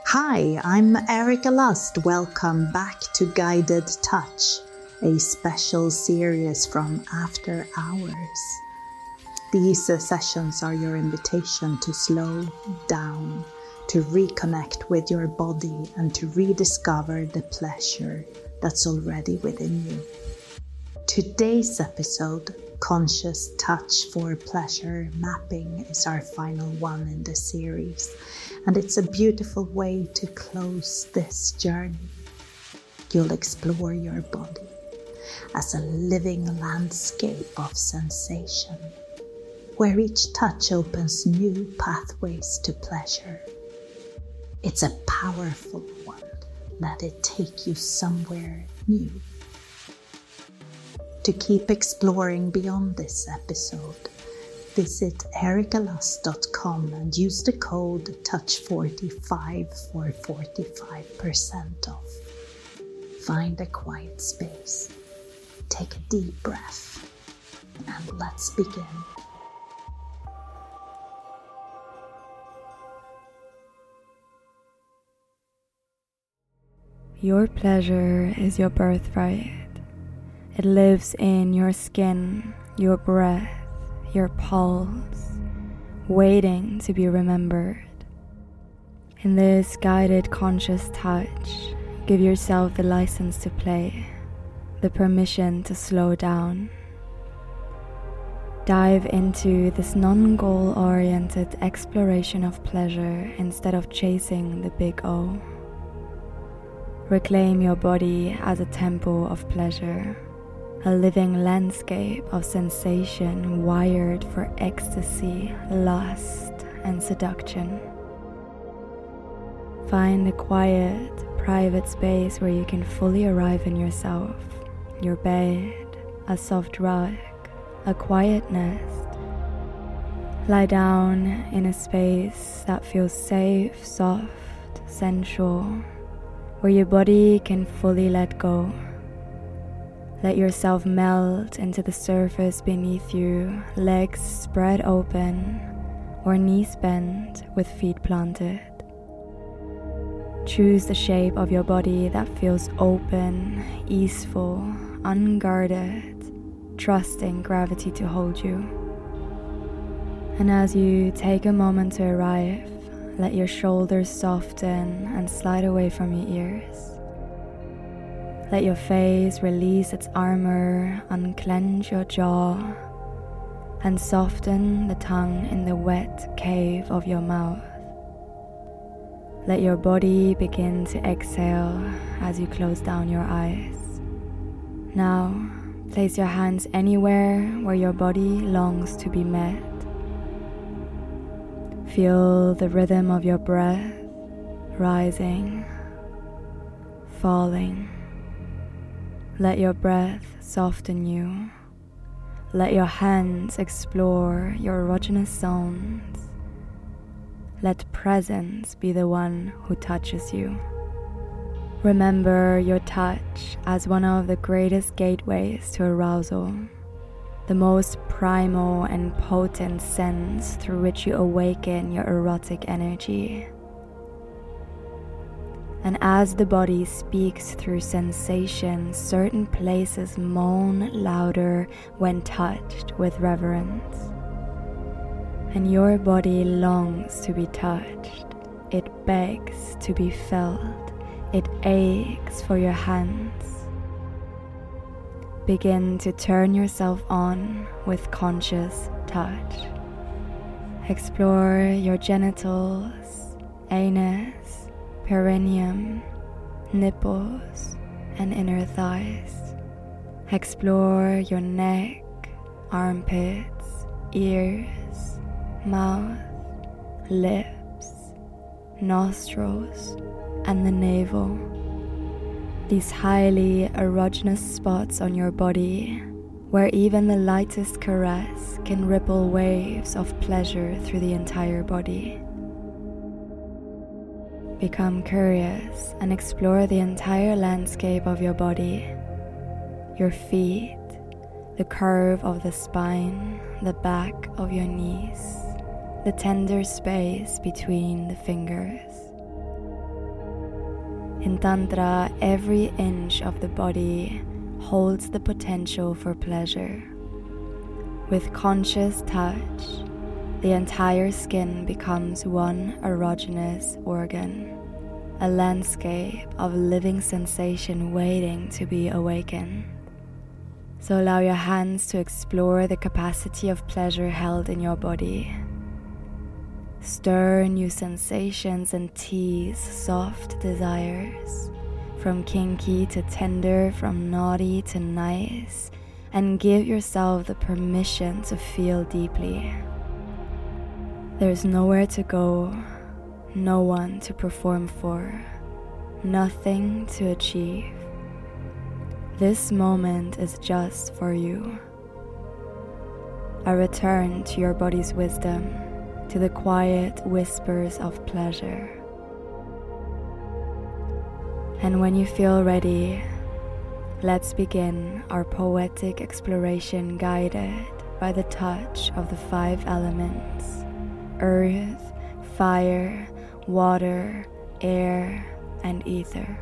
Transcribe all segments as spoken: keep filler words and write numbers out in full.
Hi, I'm Erica Lust. Welcome back to Guided Touch, a special series from After Hours. These uh, sessions are your invitation to slow down, to reconnect with your body and to rediscover the pleasure that's already within you. Today's episode, Conscious Touch for Pleasure Mapping, is our final one in the series, and it's a beautiful way to close this journey. You'll explore your body as a living landscape of sensation, where each touch opens new pathways to pleasure. It's a powerful one. Let it take you somewhere new. To keep exploring beyond this episode, visit erica lust dot com and use the code touch forty-five for forty-five percent off. Find a quiet space, take a deep breath, and let's begin. Your pleasure is your birthright. It lives in your skin, your breath, your pulse, waiting to be remembered. In this guided conscious touch, give yourself the license to play, the permission to slow down. Dive into this non-goal oriented exploration of pleasure instead of chasing the big O. Reclaim your body as a temple of pleasure, a living landscape of sensation wired for ecstasy, lust, and seduction. Find a quiet, private space where you can fully arrive in yourself, your bed, a soft rug, a quiet nest. Lie down in a space that feels safe, soft, sensual, where your body can fully let go. Let yourself melt into the surface beneath you, legs spread open or knees bent with feet planted. Choose the shape of your body that feels open, easeful, unguarded, trusting gravity to hold you. And as you take a moment to arrive, let your shoulders soften and slide away from your ears. Let your face release its armor, unclench your jaw, and soften the tongue in the wet cave of your mouth. Let your body begin to exhale as you close down your eyes. Now, place your hands anywhere where your body longs to be met. Feel the rhythm of your breath rising, falling. Let your breath soften you. Let your hands explore your erogenous zones. Let presence be the one who touches you. Remember your touch as one of the greatest gateways to arousal, the most primal and potent sense through which you awaken your erotic energy. And as the body speaks through sensation, certain places moan louder when touched with reverence. And your body longs to be touched. It begs to be felt. It aches for your hands. Begin to turn yourself on with conscious touch. Explore your genitals, anus, perineum, nipples, and inner thighs. Explore your neck, armpits, ears, mouth, lips, nostrils, and the navel. These highly erogenous spots on your body, where even the lightest caress can ripple waves of pleasure through the entire body. Become curious and explore the entire landscape of your body, your feet, the curve of the spine, the back of your knees, the tender space between the fingers. In Tantra, every inch of the body holds the potential for pleasure. With conscious touch, the entire skin becomes one erogenous organ, a landscape of living sensation waiting to be awakened. So allow your hands to explore the capacity of pleasure held in your body. Stir new sensations and tease soft desires, from kinky to tender, from naughty to nice, and give yourself the permission to feel deeply. There's nowhere to go, no one to perform for, nothing to achieve. This moment is just for you. A return to your body's wisdom, to the quiet whispers of pleasure. And when you feel ready, let's begin our poetic exploration guided by the touch of the five elements: earth, fire, water, air, and ether.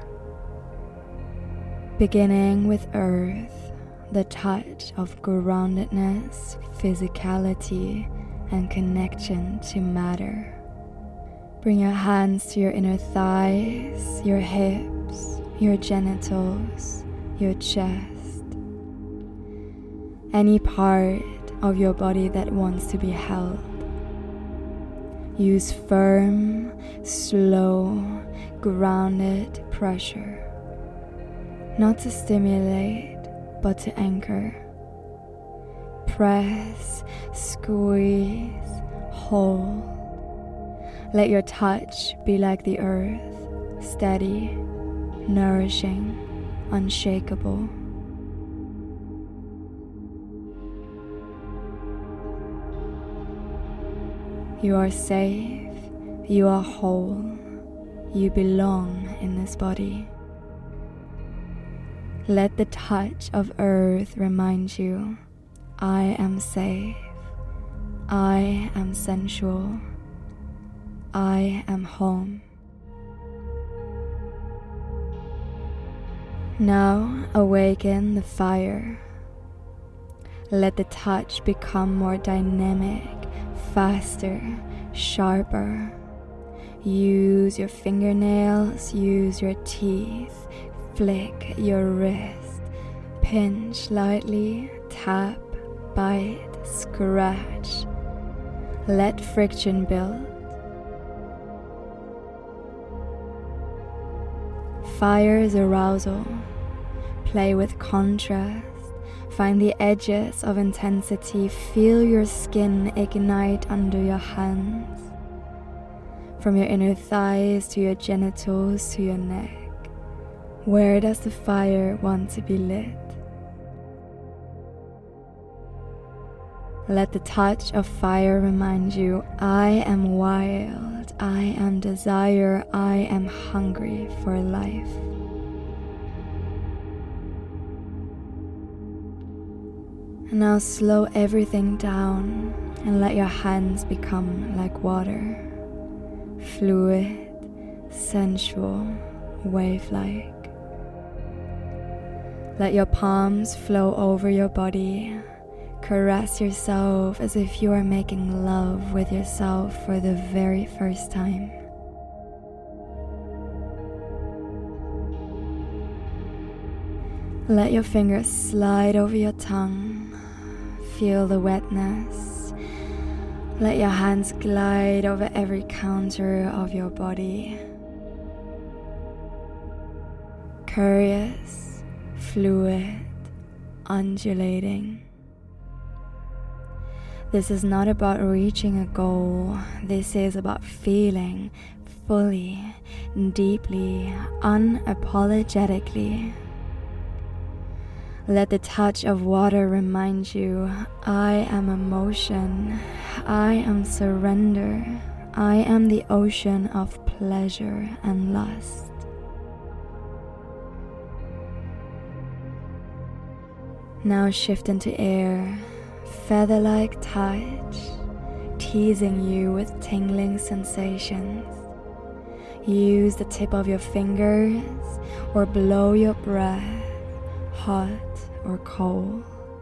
Beginning with earth, the touch of groundedness, physicality, and connection to matter. Bring your hands to your inner thighs, your hips, your genitals, your chest. Any part of your body that wants to be held. Use firm, slow, grounded pressure. Not to stimulate, but to anchor. Press, squeeze, hold. Let your touch be like the earth, steady, nourishing, unshakable. You are safe, you are whole, you belong in this body. Let the touch of earth remind you, I am safe, I am sensual, I am home. Now awaken the fire. Let the touch become more dynamic, faster, sharper. Use your fingernails, use your teeth, flick your wrist, pinch lightly, tap, bite, scratch. Let friction build. Fire is arousal. Play with contrast. Find the edges of intensity. Feel your skin ignite under your hands. From your inner thighs to your genitals to your neck. Where does the fire want to be lit? Let the touch of fire remind you, I am wild, I am desire, I am hungry for life. And now slow everything down and let your hands become like water. Fluid, sensual, wave-like. Let your palms flow over your body. Caress yourself as if you are making love with yourself for the very first time. Let your fingers slide over your tongue. Feel the wetness. Let your hands glide over every counter of your body. Curious, fluid, undulating. This is not about reaching a goal. This is about feeling fully, deeply, unapologetically. Let the touch of water remind you, I am emotion, I am surrender, I am the ocean of pleasure and lust. Now shift into air, feather-like touch, teasing you with tingling sensations. Use the tip of your fingers or blow your breath, hot or cold.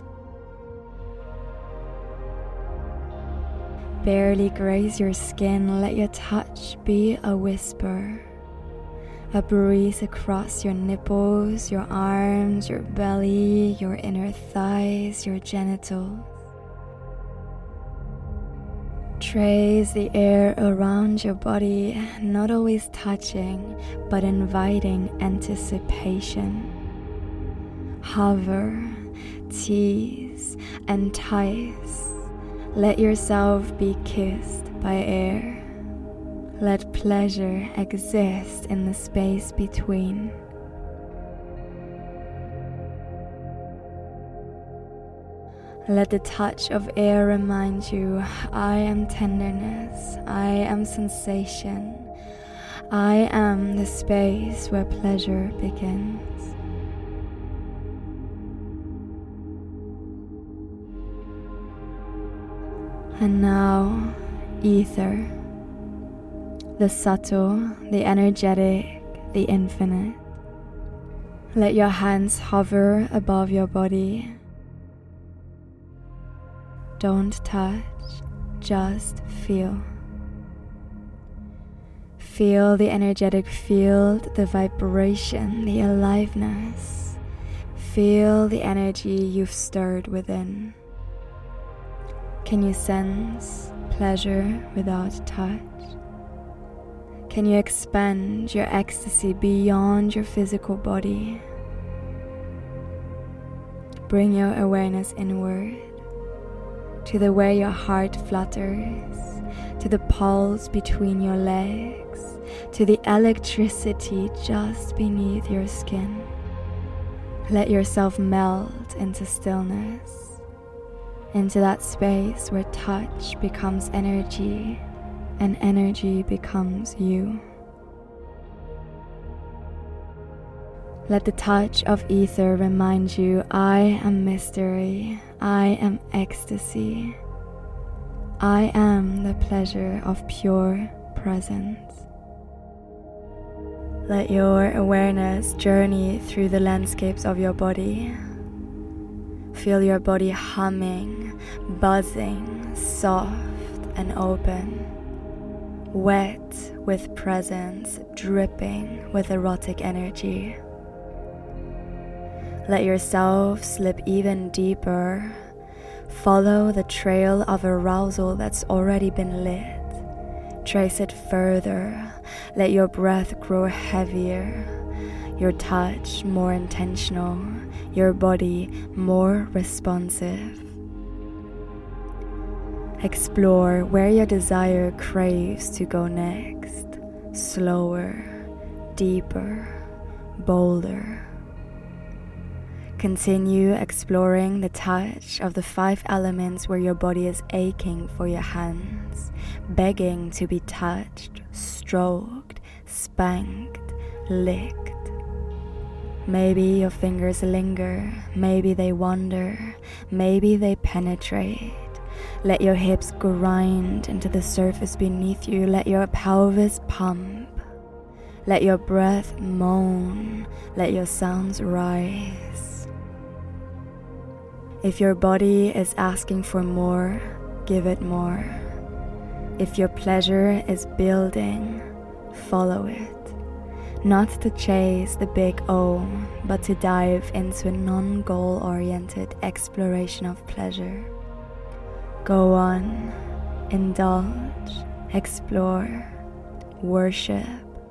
Barely graze your skin, let your touch be a whisper. A breeze across your nipples, your arms, your belly, your inner thighs, your genitals. Trace the air around your body, not always touching, but inviting anticipation. Hover, tease, entice. Let yourself be kissed by air. Let pleasure exist in the space between. Let the touch of air remind you, I am tenderness, I am sensation, I am the space where pleasure begins. And now, ether, the subtle, the energetic, the infinite. Let your hands hover above your body. Don't touch, just feel. Feel the energetic field, the vibration, the aliveness. Feel the energy you've stirred within. Can you sense pleasure without touch? Can you expand your ecstasy beyond your physical body? Bring your awareness inward, to the way your heart flutters, to the pulse between your legs, to the electricity just beneath your skin. Let yourself melt into stillness, into that space where touch becomes energy and energy becomes you. Let the touch of ether remind you, I am mystery, I am ecstasy, I am the pleasure of pure presence. Let your awareness journey through the landscapes of your body. Feel your body humming, buzzing, soft and open, wet with presence, dripping with erotic energy. Let yourself slip even deeper. Follow the trail of arousal that's already been lit. Trace it further. Let your breath grow heavier, your touch more intentional, your body more responsive. Explore where your desire craves to go next. Slower, deeper, bolder. Continue exploring the touch of the five elements where your body is aching for your hands, begging to be touched, stroked, spanked, licked. Maybe your fingers linger, maybe they wander, maybe they penetrate. Let your hips grind into the surface beneath you, let your pelvis pump. Let your breath moan, let your sounds rise. If your body is asking for more, give it more. If your pleasure is building, follow it. Not to chase the big O, but to dive into a non-goal oriented exploration of pleasure. Go on, indulge, explore, worship.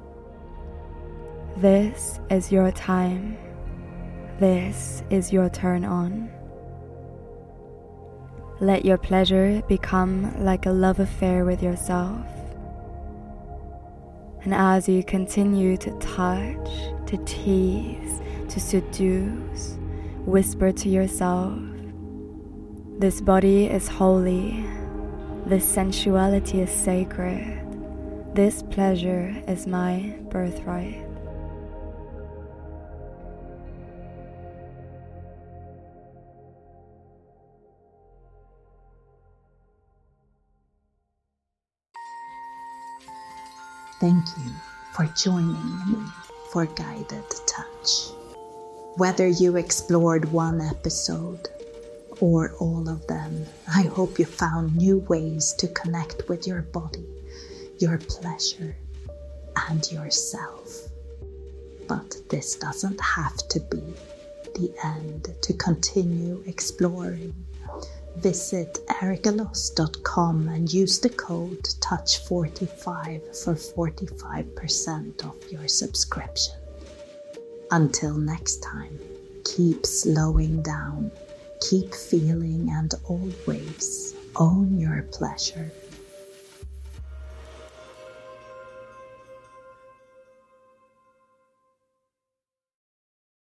This is your time. This is your turn on. Let your pleasure become like a love affair with yourself. And as you continue to touch, to tease, to seduce, whisper to yourself, this body is holy, this sensuality is sacred, this pleasure is my birthright. Thank you for joining me for Guided Touch. Whether you explored one episode or all of them, I hope you found new ways to connect with your body, your pleasure, and yourself. But this doesn't have to be the end. To continue exploring, visit erica loss dot com and use the code touch forty-five for forty-five percent off your subscription. Until next time, keep slowing down, keep feeling, and always own your pleasure.